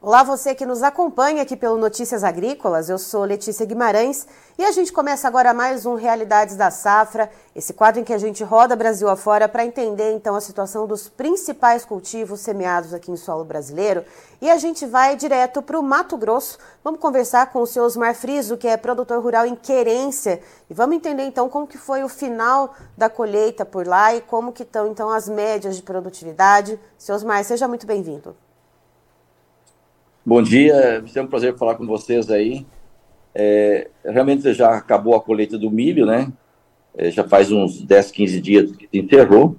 Olá, você que nos acompanha aqui pelo Notícias Agrícolas, eu sou Letícia Guimarães e a gente começa agora mais um Realidades da Safra, esse quadro em que a gente roda Brasil afora para entender então a situação dos principais cultivos semeados aqui em solo brasileiro. E a gente vai direto para o Mato Grosso, vamos conversar com o seu Osmar Friso, que é produtor rural em Querência, e vamos entender então como que foi o final da colheita por lá e como que estão então as médias de produtividade. Seu Osmar, seja muito bem-vindo. Bom dia, é sempre um prazer falar com vocês aí. Realmente já acabou a colheita do milho, né? Já faz uns 10, 15 dias que se encerrou.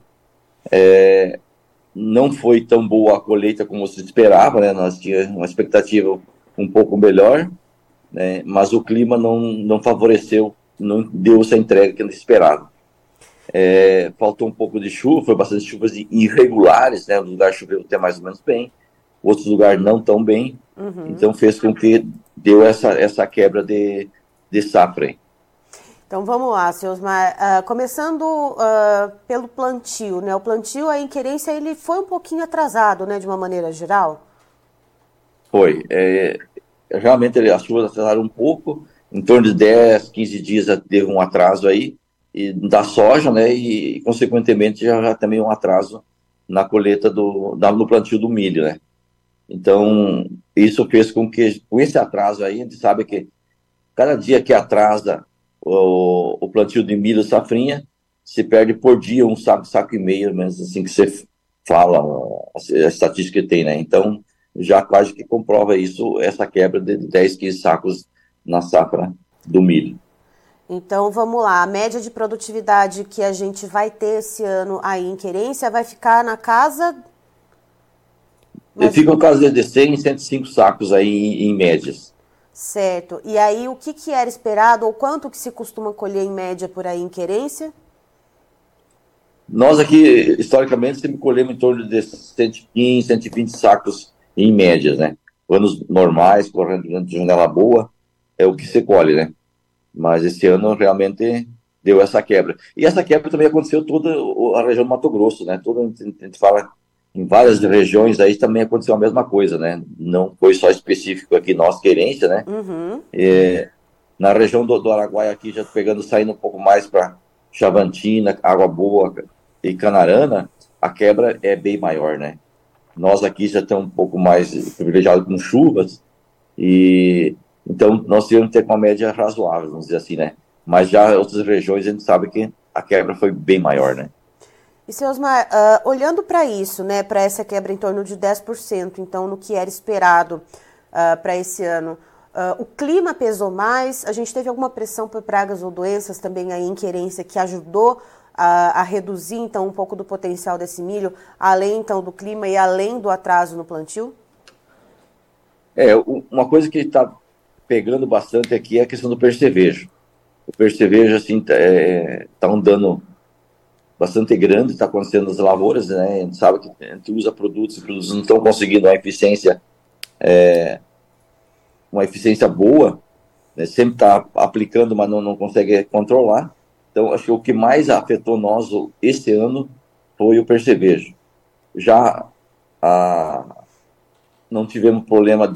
Não foi tão boa a colheita como se esperava, né? Nós tínhamos uma expectativa um pouco melhor, né? Mas o clima não favoreceu, não deu essa entrega que a gente esperava. Faltou um pouco de chuva, foi bastante chuvas irregulares, né? Um lugar choveu até mais ou menos bem, outros lugares não tão bem. Então fez com que deu essa quebra de safra aí. Então vamos lá, seu Osmar. Começando pelo plantio, né? O plantio aí em Querência ele foi um pouquinho atrasado, né? De uma maneira geral. Foi. Realmente as chuvas atrasaram um pouco, em torno de 10, 15 dias teve um atraso aí, e da soja, né? E consequentemente já também um atraso na colheita no plantio do milho, né? Então, isso fez com que, com esse atraso aí, a gente sabe que cada dia que atrasa o plantio de milho safrinha, se perde por dia um saco e meio, menos assim que você fala, a estatística que tem, né? Então, já quase que comprova isso, essa quebra de 10, 15 sacos na safra do milho. Então vamos lá, a média de produtividade que a gente vai ter esse ano aí em Querência vai ficar na casa... Fica um caso de 100, 105 sacos aí em médias. Certo. E aí o que era esperado ou quanto que se costuma colher em média por aí em Querência? Nós aqui, historicamente, sempre colhemos em torno de 115, 120 sacos em médias, né? Anos normais, correndo de janela boa, é o que se colhe, né? Mas esse ano realmente deu essa quebra. E essa quebra também aconteceu toda a região do Mato Grosso, né? A gente fala em várias regiões aí também aconteceu a mesma coisa, né? Não foi só específico aqui nós, Querência, né? Na região do Araguaia aqui, já pegando, saindo um pouco mais para Chavantina, Água Boa e Canarana, a quebra é bem maior, né? Nós aqui já estamos um pouco mais privilegiados com chuvas, e então nós tivemos que ter uma média razoável, vamos dizer assim, né? Mas já outras regiões a gente sabe que a quebra foi bem maior, né? E, seu Osmar, olhando para isso, né, para essa quebra em torno de 10%, então no que era esperado para esse ano, o clima pesou mais? A gente teve alguma pressão por pragas ou doenças também aí em Querência que ajudou a reduzir então um pouco do potencial desse milho, além então do clima e além do atraso no plantio? Uma coisa que está pegando bastante aqui é a questão do percevejo. O percevejo, assim, tá um dano bastante grande, está acontecendo nas lavouras, né? A gente sabe que a gente usa produtos e produtos não estão conseguindo uma eficiência boa, né? Sempre está aplicando, mas não consegue controlar. Então, acho que o que mais afetou nós esse ano foi o percevejo. Já não tivemos problema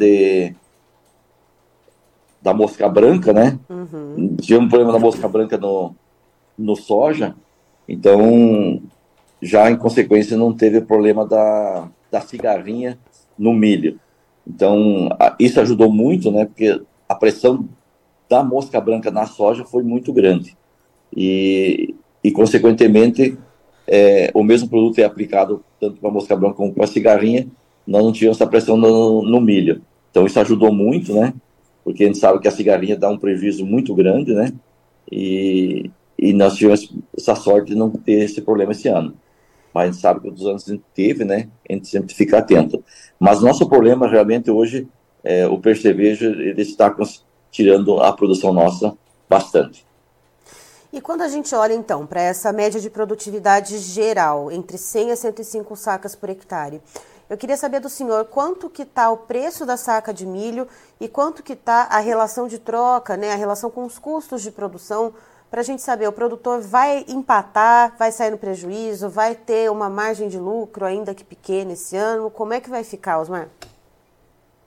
da mosca branca, né? Tivemos problema da mosca branca no soja, então já em consequência não teve problema da cigarrinha no milho. Então isso ajudou muito, né? Porque a pressão da mosca branca na soja foi muito grande e consequentemente o mesmo produto é aplicado tanto para a mosca branca como para a cigarrinha, nós não tínhamos essa pressão no milho. Então isso ajudou muito, né? Porque a gente sabe que a cigarrinha dá um prejuízo muito grande, né? E nós tivemos essa sorte de não ter esse problema esse ano. Mas a gente sabe que outros anos a gente teve, né? A gente sempre fica atento. Mas nosso problema realmente hoje o percevejo, ele está tirando a produção nossa bastante. E quando a gente olha, então, para essa média de produtividade geral, entre 100 a 105 sacas por hectare, eu queria saber do senhor quanto que está o preço da saca de milho e quanto que está a relação de troca, né, a relação com os custos de produção, para a gente saber, o produtor vai empatar, vai sair no prejuízo, vai ter uma margem de lucro ainda que pequena esse ano, como é que vai ficar, Osmar?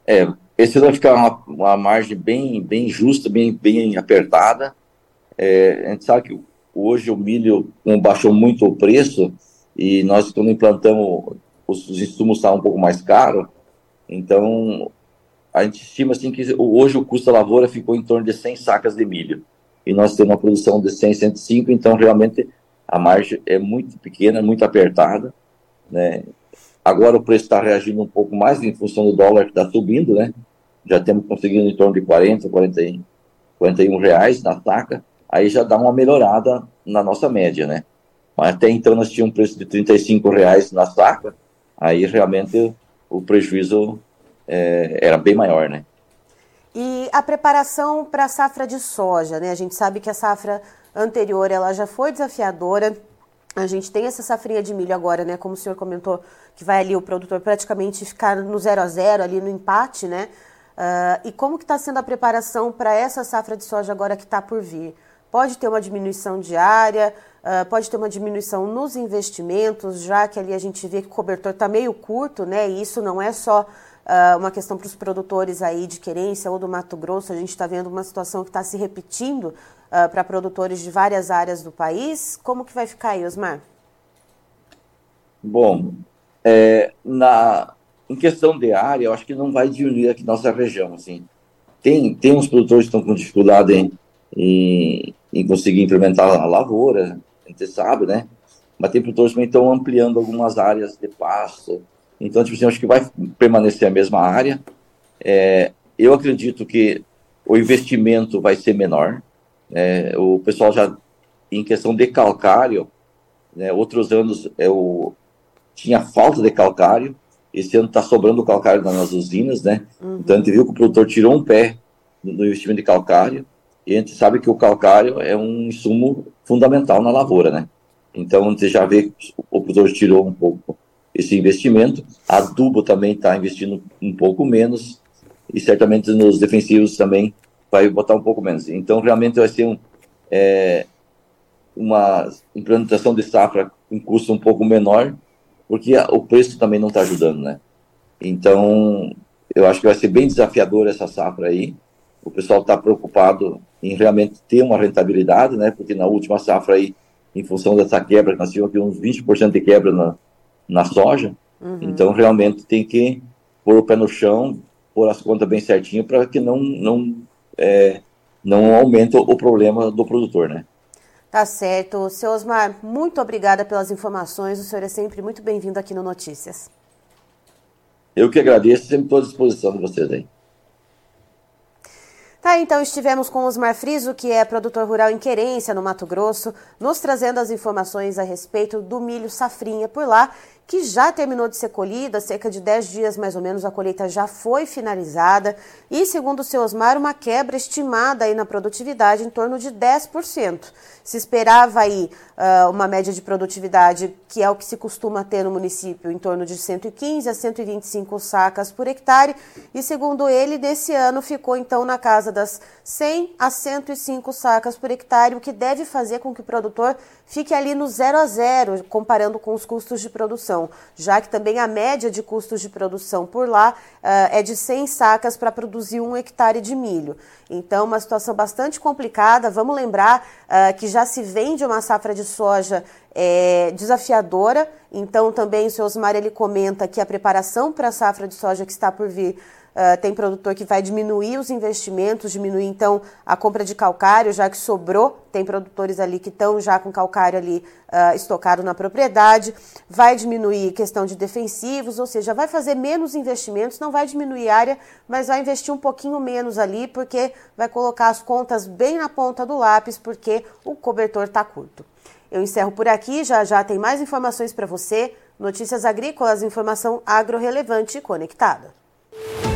Esse vai ficar uma margem bem justa, bem apertada. A gente sabe que hoje o milho baixou muito o preço e nós, quando implantamos, os insumos estavam um pouco mais caros. Então, a gente estima assim, que hoje o custo da lavoura ficou em torno de 100 sacas de milho. E nós temos uma produção de 100, 105, então realmente a margem é muito pequena, muito apertada, né? Agora o preço está reagindo um pouco mais em função do dólar que está subindo, né? Já temos conseguindo em torno de 40, 41 reais na saca, aí já dá uma melhorada na nossa média, né? Mas até então nós tínhamos um preço de 35 reais na saca, aí realmente o prejuízo era bem maior, né? E a preparação para a safra de soja, né? A gente sabe que a safra anterior ela já foi desafiadora. A gente tem essa safrinha de milho agora, né? Como o senhor comentou, que vai ali o produtor praticamente ficar no 0-0, ali no empate, né? E como que está sendo a preparação para essa safra de soja agora que está por vir? Pode ter uma diminuição diária, pode ter uma diminuição nos investimentos, já que ali a gente vê que o cobertor está meio curto, né? E isso não é só uma questão para os produtores aí de Querência ou do Mato Grosso. A gente está vendo uma situação que está se repetindo para produtores de várias áreas do país. Como que vai ficar aí, Osmar? Bom, em questão de área, eu acho que não vai diminuir aqui na nossa região, assim. Tem uns produtores que estão com dificuldade em conseguir implementar a lavoura, a gente sabe, né? Mas tem produtores que estão ampliando algumas áreas de pasto. Então, tipo assim, eu acho que vai permanecer a mesma área. Eu acredito que o investimento vai ser menor. O pessoal já, em questão de calcário, né, outros anos tinha falta de calcário, esse ano está sobrando calcário nas usinas, né? Uhum. Então a gente viu que o produtor tirou um pé no investimento de calcário, e a gente sabe que o calcário é um insumo fundamental na lavoura, né? Então a gente já vê que o produtor tirou um pouco esse investimento, a adubo também está investindo um pouco menos, e certamente nos defensivos também vai botar um pouco menos. Então realmente vai ser uma implementação de safra com custo um pouco menor, porque o preço também não está ajudando, né? Então, eu acho que vai ser bem desafiador essa safra aí. O pessoal está preocupado em realmente ter uma rentabilidade, né? Porque na última safra aí, em função dessa quebra, nós tivemos aqui uns 20% de quebra na soja. Uhum. Então, realmente tem que pôr o pé no chão, pôr as contas bem certinho para que não aumente o problema do produtor, né? Tá certo. Seu Osmar, muito obrigada pelas informações. O senhor é sempre muito bem-vindo aqui no Notícias. Eu que agradeço, sempre estou à disposição de vocês aí. Tá, então estivemos com o Osmar Friso, que é produtor rural em Querência, no Mato Grosso, nos trazendo as informações a respeito do milho safrinha por lá, que já terminou de ser colhida, cerca de 10 dias mais ou menos a colheita já foi finalizada e, segundo o seu Osmar, uma quebra estimada aí na produtividade em torno de 10%. Se esperava aí uma média de produtividade, que é o que se costuma ter no município, em torno de 115 a 125 sacas por hectare, e segundo ele, nesse ano ficou então na casa das 100 a 105 sacas por hectare, o que deve fazer com que o produtor fique ali no 0-0, comparando com os custos de produção, já que também a média de custos de produção por lá é de 100 sacas para produzir 1 hectare de milho. Então, uma situação bastante complicada. Vamos lembrar que já se vende uma safra de soja desafiadora. Então, também o seu Osmar, ele comenta que a preparação para a safra de soja que está por vir tem produtor que vai diminuir os investimentos, diminuir então a compra de calcário, já que sobrou. Tem produtores ali que estão já com calcário ali estocado na propriedade, vai diminuir questão de defensivos, ou seja, vai fazer menos investimentos, não vai diminuir área, mas vai investir um pouquinho menos ali, porque vai colocar as contas bem na ponta do lápis, porque o cobertor está curto. Eu encerro por aqui, já tem mais informações para você. Notícias Agrícolas, informação agro relevante e conectada.